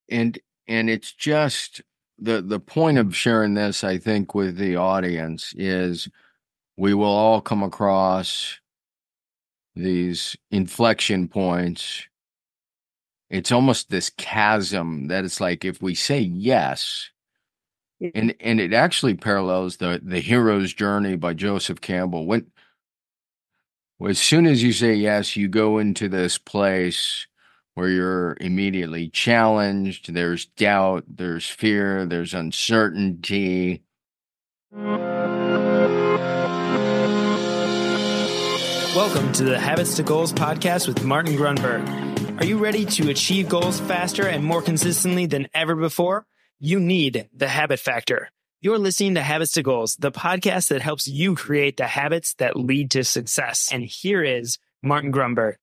and it's just the point of sharing this, I think, with the audience is we will all come across these inflection points. It's almost this chasm that it's like if we say yes, Yeah. and it actually parallels the hero's journey by Joseph Campbell. When as soon as you say yes, you go into this place where you're immediately challenged. There's doubt, there's fear, there's uncertainty. Welcome to the Habits to Goals podcast with Martin Grunberg. Are you ready to achieve goals faster and more consistently than ever before? You need the Habit Factor. You're listening to Habits to Goals, the podcast that helps you create the habits that lead to success. And here is Martin Grunberg.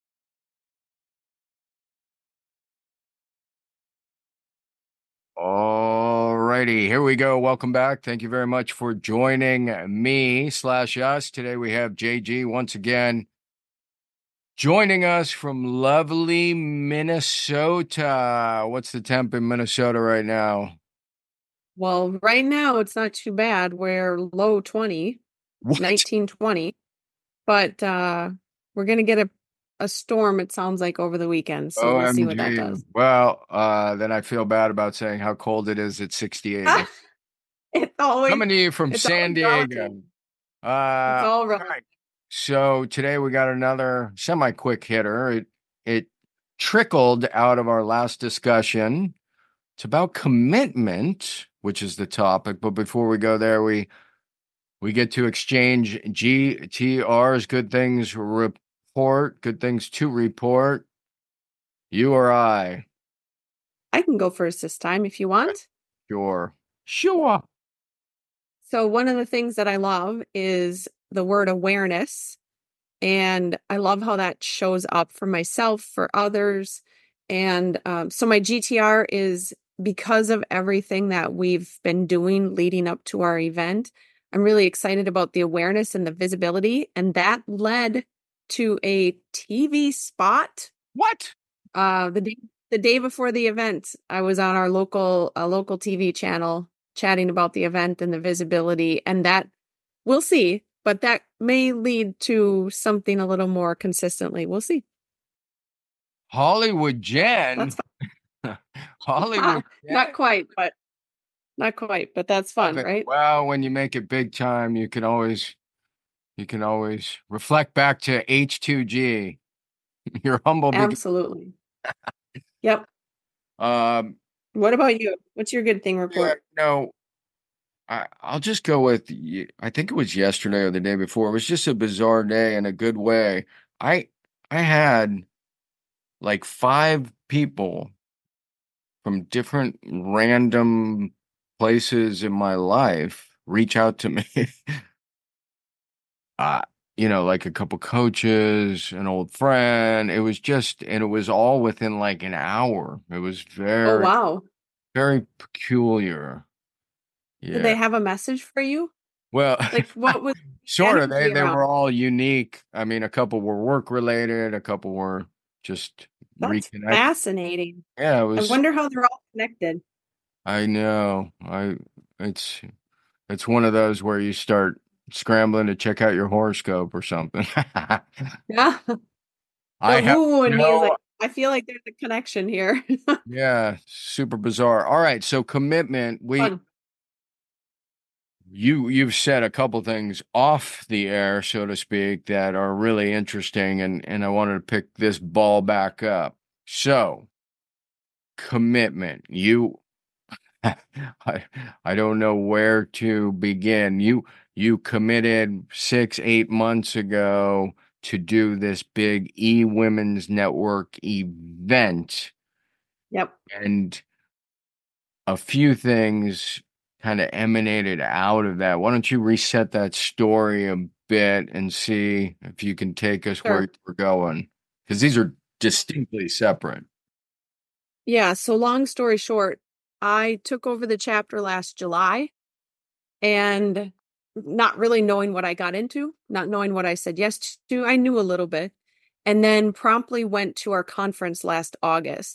Alrighty, here we go. Welcome back. Thank you very much for joining me/us. Today we have JG once again joining us from lovely Minnesota. What's the temp in Minnesota right now? Well, right now it's not too bad. We're low 20, What? 19, 20. But we're going to get a storm, it sounds like, over the weekend. So we'll see what that OMG. does. Well, then I feel bad about saying how cold it is at 68. It's always, Coming to you from it's San always Diego. relative. It's all All relative. right. So today we got another semi-quick hitter. It trickled out of our last discussion. It's about commitment, which is the topic. But before we go there, we get to exchange GTRs, good things report, good things to report. You or I? I can go first this time if you want. Sure. Sure. So one of the things that I love is the word awareness. And I love how that shows up for myself, for others. And so my GTR is because of everything that we've been doing leading up to our event. I'm really excited about the awareness and the visibility. And that led to a TV spot. What? The day before the event, I was on our local TV channel chatting about the event and the visibility, and that we'll see, but that may lead to something a little more consistently. We'll see. Hollywood Jen. That's Hollywood Jen. not quite, but that's fun, right? Well, when you make it big time, you can always reflect back to H2G. Your humble beginning. Absolutely. Yep. Um, What about you? What's your good thing report? no, I'll just go with, I think it was yesterday or the day before. It was just a bizarre day in a good way. I had like 5 people from different random places in my life reach out to me. uh, like a couple coaches, an old friend. It was just, and it was all within like an hour. It was Oh, very, wow. very peculiar. Did Yeah. they have a message for you? Well, Like, what was the sort of. They energy they around? were all unique. I mean, a couple were work related, a couple were just That's reconnect. fascinating. Yeah, it I was. wonder how they're all connected. I know. It's it's one of those where you start scrambling to check out your horoscope or something. Yeah. I The have woo in me is no. like, I feel like there's a connection here. Yeah, super bizarre. All right, so commitment. Fun. You've said a couple things off the air, so to speak, that are really interesting, and I wanted to pick this ball back up. So, commitment. I, I don't know where to begin. You committed 6, 8 months ago to do this big eWomen's Network event, Yep. and a few things kind of emanated out of that. Why don't you reset that story a bit and see if you can take us where Sure. we're going? Because these are distinctly separate. Yeah. So long story short, I took over the chapter last July and not really knowing what I got into, not knowing what I said yes to. I knew a little bit and then promptly went to our conference last August.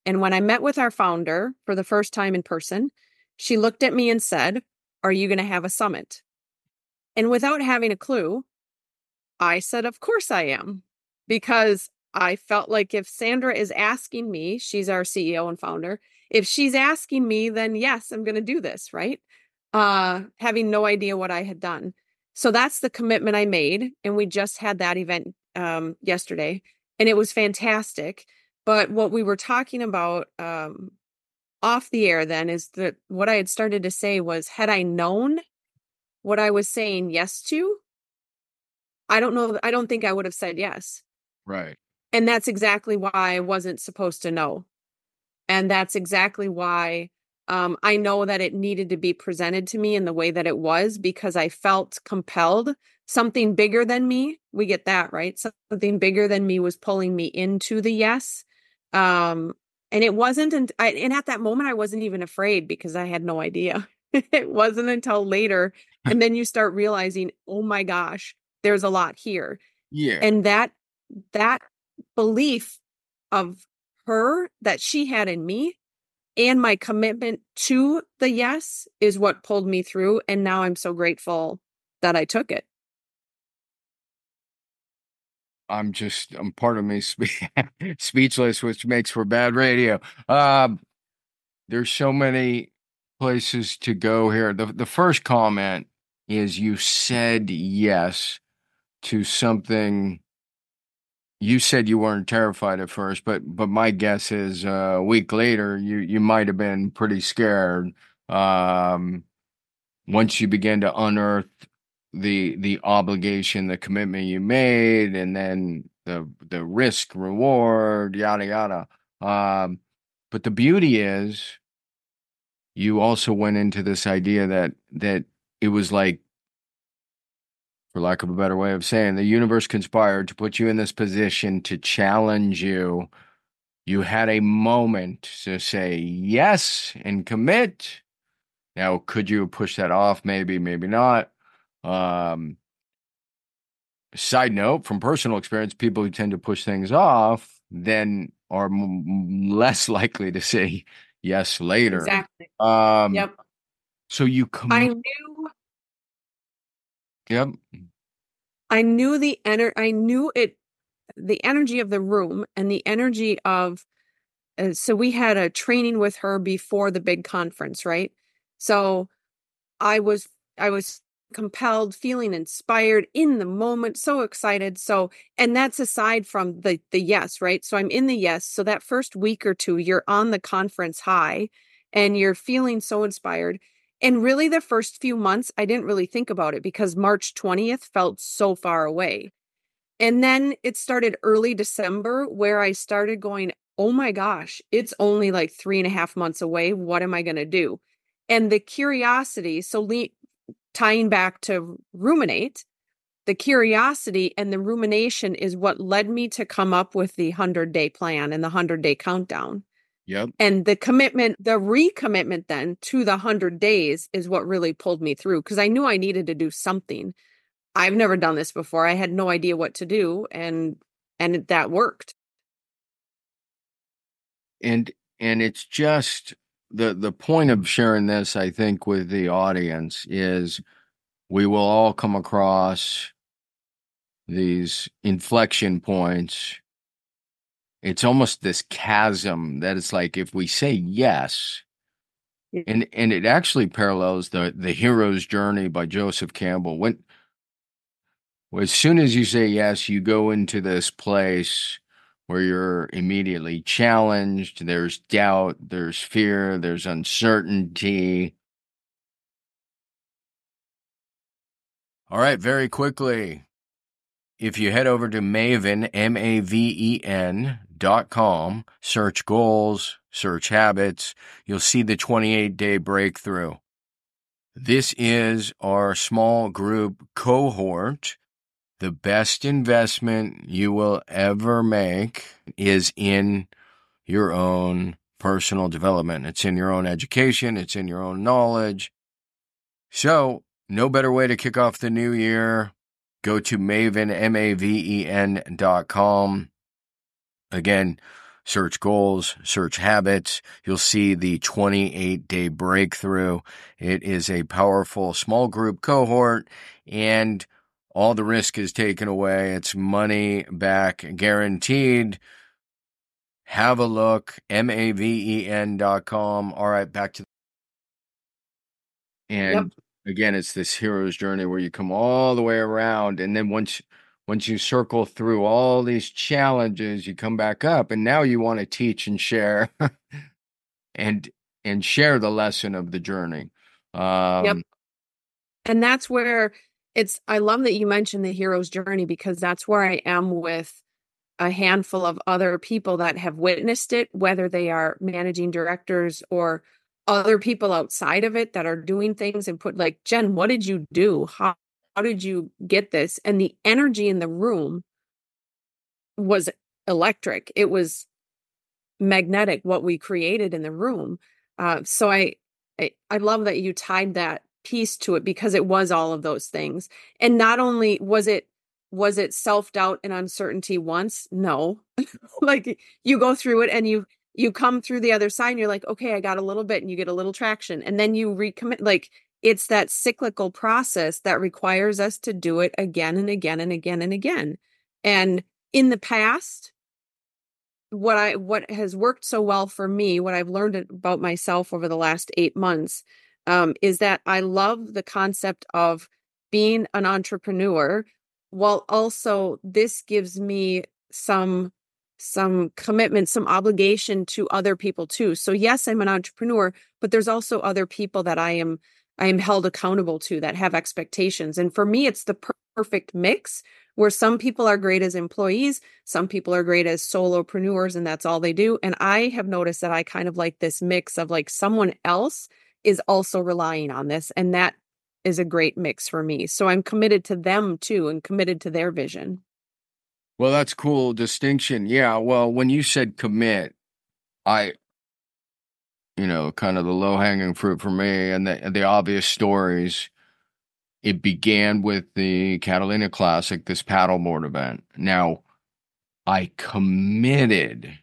And when I met with our founder for the first time in person, she looked at me and said, "Are you going to have a summit?" And without having a clue, I said, "Of course I am." Because I felt like if Sandra is asking me, she's our CEO and founder, if she's asking me, then yes, I'm going to do this, right? Having no idea what I had done. So that's the commitment I made. And we just had that event yesterday, and it was fantastic. But what we were talking about off the air then is that what I had started to say was, had I known what I was saying yes to, I don't know. I don't think I would have said yes. Right. And that's exactly why I wasn't supposed to know. And that's exactly why I know that it needed to be presented to me in the way that it was, because I felt compelled. Something bigger than me, we get that, right? Something bigger than me was pulling me into the yes. And it wasn't, and at that moment, I wasn't even afraid because I had no idea. It wasn't until later. And then you start realizing, oh my gosh, there's a lot here. Yeah. And that belief of her that she had in me and my commitment to the yes is what pulled me through. And now I'm so grateful that I took it. I'm part of me speechless, which makes for bad radio. There's so many places to go here. The first comment is you said yes to something. You said you weren't terrified at first, but my guess is a week later you might have been pretty scared. Once you begin to unearth the obligation, the commitment you made, and then the risk reward, yada yada. But the beauty is you also went into this idea that it was like, for lack of a better way of saying, the universe conspired to put you in this position to challenge you. You had a moment to say yes and commit. Now, could you push that off? Maybe, maybe not. Side note, from personal experience, people who tend to push things off then are less likely to say yes later. Exactly. Yep. So you I knew. Yep. I knew the energy of the room and the energy of. So we had a training with her before the big conference, right? So I was compelled, feeling inspired in the moment, so excited. So, and that's aside from the yes, right? So I'm in the yes. So that first week or two, you're on the conference high and you're feeling so inspired. And really the first few months, I didn't really think about it because March 20th felt so far away. And then it started early December where I started going, oh my gosh, it's only like 3.5 months away. What am I going to do? And the curiosity, tying back to ruminate, the curiosity and the rumination is what led me to come up with the 100-day plan and the 100-day countdown. Yep. And the recommitment then to the 100 days is what really pulled me through, because I knew I needed to do something. I've never done this before. I had no idea what to do, and that worked. And it's just the point of sharing this, I think, with the audience is we will all come across these inflection points. It's almost this chasm that it's like, if we say yes, and it actually parallels the hero's journey by Joseph Campbell. As soon as you say yes, you go into this place where you're immediately challenged. There's doubt, there's fear, there's uncertainty. All right, very quickly, if you head over to Maven, MAVEN.com, search goals, search habits, you'll see the 28-day breakthrough. This is our small group cohort. The best investment you will ever make is in your own personal development. It's in your own education. It's in your own knowledge. So, no better way to kick off the new year. Go to Maven, MAVEN.com. Again, search goals, search habits. You'll see the 28-day breakthrough. It is a powerful small group cohort, and all the risk is taken away. It's money back guaranteed. Have a look, maven.com. All right, back to and again, it's this hero's journey where you come all the way around, and then once you circle through all these challenges, you come back up, and now you want to teach and share and share the lesson of the journey. And that's where I love that you mentioned the hero's journey, because that's where I am with a handful of other people that have witnessed it, whether they are managing directors or other people outside of it that are doing things and put like, Jen, what did you do? How did you get this? And the energy in the room was electric. It was magnetic, what we created in the room. So I love that you tied that piece to it, because it was all of those things. And not only was it self-doubt and uncertainty once, no, like you go through it and you come through the other side and you're like, okay, I got a little bit, and you get a little traction, and then you recommit. Like, it's that cyclical process that requires us to do it again and again and again and again. And in the past, what has worked so well for me, what I've learned about myself over the last 8 months, is that I love the concept of being an entrepreneur, while also this gives me some commitment, some obligation to other people too. So yes, I'm an entrepreneur, but there's also other people that I am held accountable to, that have expectations. And for me, it's the perfect mix, where some people are great as employees, some people are great as solopreneurs, and that's all they do. And I have noticed that I kind of like this mix of like someone else is also relying on this, and that is a great mix for me. So I'm committed to them too, and committed to their vision. Well, that's cool distinction. Yeah. Well, when you said commit, kind of the low-hanging fruit for me and the obvious stories, it began with the Catalina Classic, this paddleboard event. Now, I committed,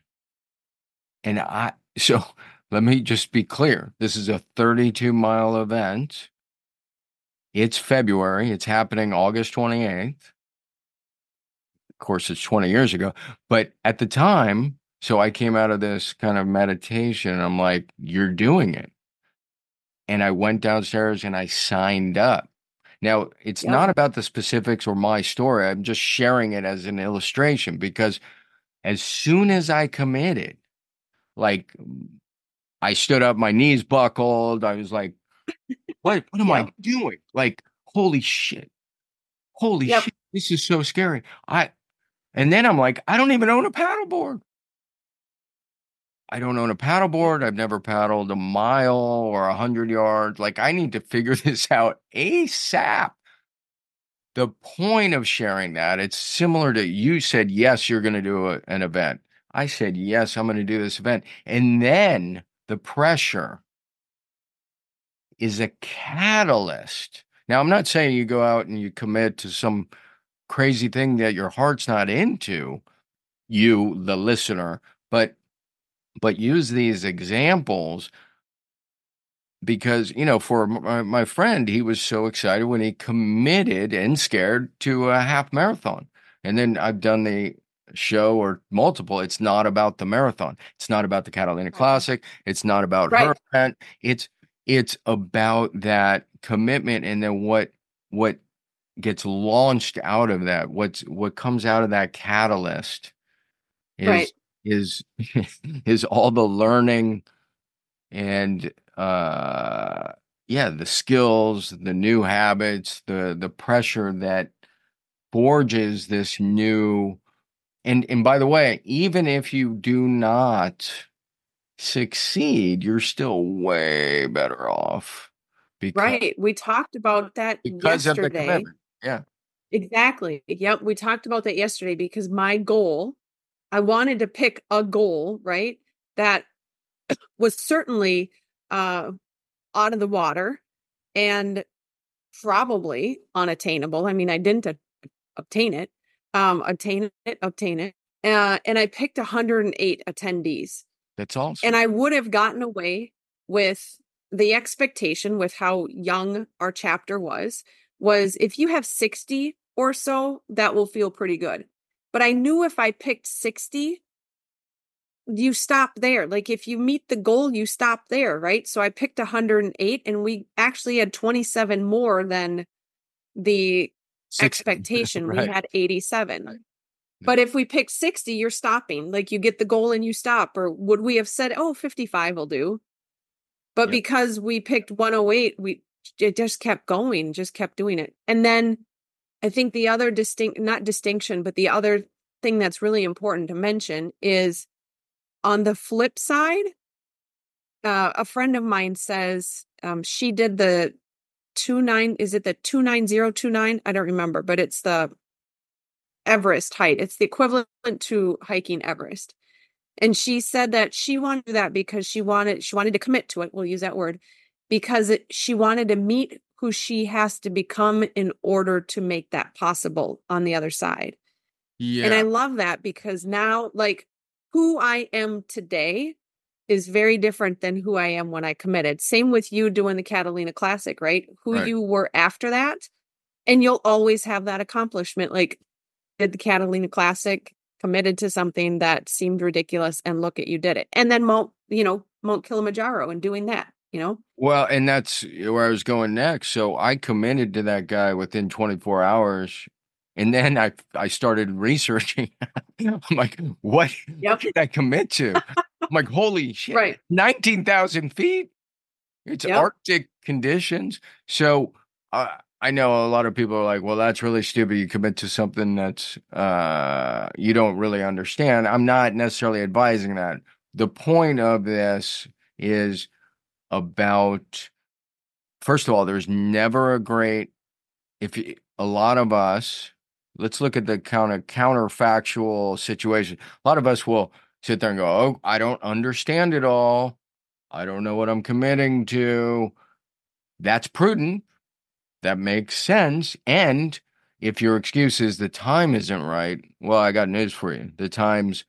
so let me just be clear. This is a 32-mile event. It's February. It's happening August 28th. Of course, it's 20 years ago. But at the time, so I came out of this kind of meditation. I'm like, you're doing it. And I went downstairs and I signed up. Now, it's not about the specifics or my story. I'm just sharing it as an illustration, because as soon as I committed, like, I stood up, my knees buckled. I was like, what am I doing? Like, holy shit. Holy shit. This is so scary. And then I'm like, I don't even own a paddleboard. I don't own a paddleboard. I've never paddled a mile or 100 yards. Like, I need to figure this out ASAP. The point of sharing that, it's similar to, you said, yes, you're going to do an event. I said, yes, I'm going to do this event. And then the pressure is a catalyst. Now, I'm not saying you go out and you commit to some crazy thing that your heart's not into, you, the listener, but use these examples, because, for my friend, he was so excited when he committed and scared to a half marathon. And then I've done the show or multiple. It's not about the marathon. It's not about the Catalina Classic. It's not about her event. It's about that commitment, and then what gets launched out of that. What comes out of that catalyst is all the learning and the skills, the new habits, the pressure that forges this new. And by the way, even if you do not succeed, you're still way better off. We talked about that because yesterday. Of the commitment. Yeah. Exactly. Yep. We talked about that yesterday, because my goal, I wanted to pick a goal, right, that was certainly out of the water and probably unattainable. I mean, I didn't obtain it, obtain it. And I picked 108 attendees. That's awesome. And I would have gotten away with the expectation with how young our chapter was if you have 60 or so, that will feel pretty good. But I knew if I picked 60, you stop there. Like if you meet the goal, you stop there, right? So I picked 108 and we actually had 27 more than the 60, expectation. right. We had 87. Right. But if we pick 60, you're stopping. Like you get the goal and you stop. Or would we have said, oh, 55 will do? But Yep. because we picked 108, it just kept going, just kept doing it. And then I think the other not distinction, but the other thing that's really important to mention is on the flip side, a friend of mine says she did the 29029? I don't remember, but it's the Everest height. It's the equivalent to hiking Everest. And she said that she wanted to do that because she wanted to commit to it. We'll use that word because she wanted to meet who she has to become in order to make that possible on the other side. Yeah. And I love that because now, like, who I am today is very different than who I am when I committed. Same with you doing the Catalina Classic, right? Who Right. you were after that. And you'll always have that accomplishment. Like, did the Catalina Classic, committed to something that seemed ridiculous, and look at you did it. And then Mount Kilimanjaro and doing that, Well, and that's where I was going next. So I committed to that guy within 24 hours. And then I started researching. I'm like, what did I commit to? I'm like, holy shit, Right. 19,000 feet? It's Arctic conditions. So I know a lot of people are like, well, that's really stupid. You commit to something that's you don't really understand. I'm not necessarily advising that. The point of this is about, first of all, there's never a great, a lot of us, let's look at the counterfactual situation. A lot of us will sit there and go, oh, I don't understand it all. I don't know what I'm committing to. That's prudent. That makes sense. And if your excuse is the time isn't right, well, I got news for you. The time's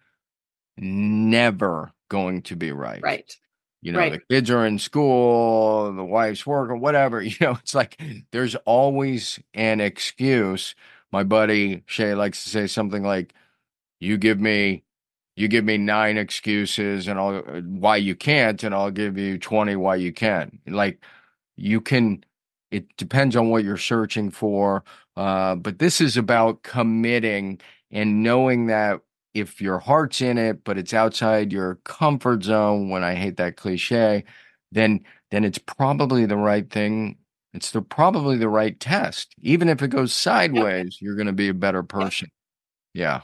never going to be right. Right. The kids are in school, the wife's working, whatever. It's like there's always an excuse. My buddy Shay likes to say something like, you give me 9 excuses and I'll why you can't, and I'll give you 20 why you can. Like you can, it depends on what you're searching for. But this is about committing and knowing that if your heart's in it, but it's outside your comfort zone, when I hate that cliche, then it's probably the right thing. It's probably the right test. Even if it goes sideways, you're going to be a better person. Yeah.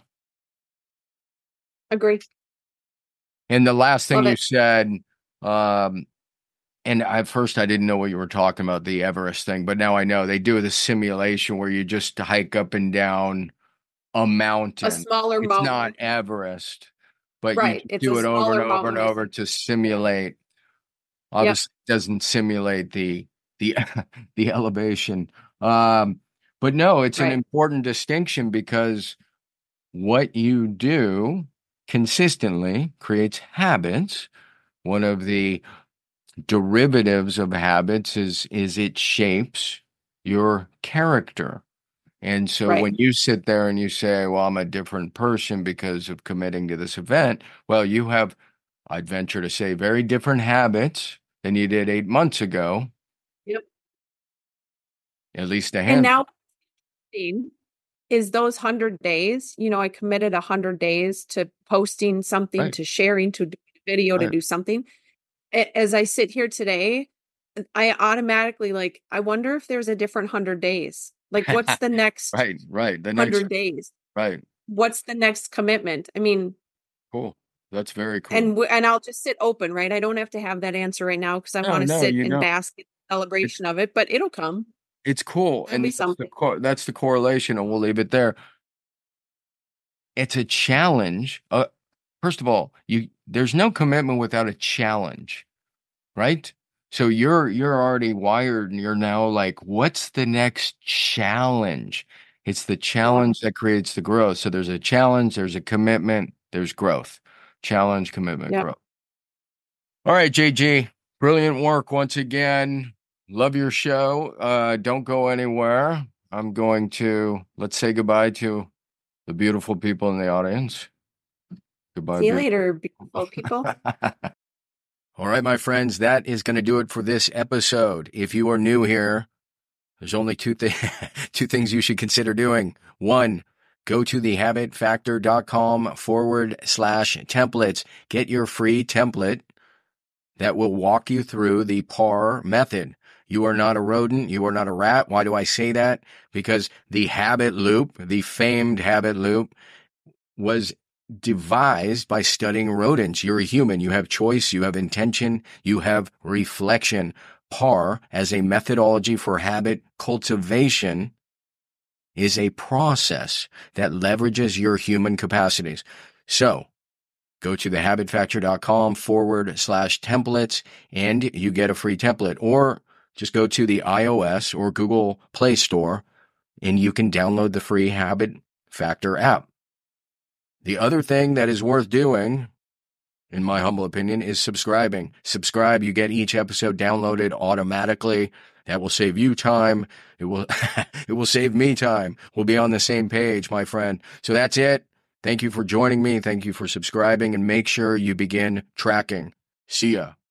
Agree. And the last thing Love you it. said, and at first I didn't know what you were talking about, the Everest thing, but now I know they do the simulation where you just hike up and down a mountain. A smaller It's mountain. not Everest, but Right. you It's do a it over and smaller over and mountain. over to simulate. Obviously, it doesn't simulate the the elevation. But no, it's an important distinction because what you do consistently creates habits. One of the derivatives of habits is it shapes your character. And so when you sit there and you say, well, I'm a different person because of committing to this event, well, you have, I'd venture to say, very different habits than you did 8 months ago. Yep. At least a And handful. now is those 100 days, I committed 100 days to posting something, to sharing, to do a video, to do something. As I sit here today, I automatically I wonder if there's a different 100 days. Like, what's the next right. The 100 days? Right. What's the next commitment? I mean, cool. That's very cool. And I'll just sit open, right? I don't have to have that answer right now because I want to sit and bask in the celebration of it, but it'll come. It's cool. It'll be something. That's the correlation, and we'll leave it there. It's a challenge. First of all, there's no commitment without a challenge, right? So you're already wired and you're now like, what's the next challenge? It's the challenge that creates the growth. So there's a challenge, there's a commitment, there's growth. Challenge, commitment, growth. All right, JG, brilliant work once again. Love your show. Don't go anywhere. I'm going to, let's say goodbye to the beautiful people in the audience. Goodbye. See you later, beautiful people. All right, my friends, that is going to do it for this episode. If you are new here, there's only two things you should consider doing. One, go to thehabitfactor.com/templates. Get your free template that will walk you through the PAR method. You are not a rodent. You are not a rat. Why do I say that? Because the habit loop, the famed habit loop, was devised by studying rodents. You're a human. You have choice. You have intention. You have reflection. PAR, as a methodology for habit cultivation, is a process that leverages your human capacities. So, go to thehabitfactor.com/templates and you get a free template. Or just go to the iOS or Google Play Store and you can download the free Habit Factor app. The other thing that is worth doing, in my humble opinion, is subscribing. Subscribe, you get each episode downloaded automatically. That will save you time. It will save me time. We'll be on the same page, my friend. So that's it. Thank you for joining me. Thank you for subscribing, and make sure you begin tracking. See ya.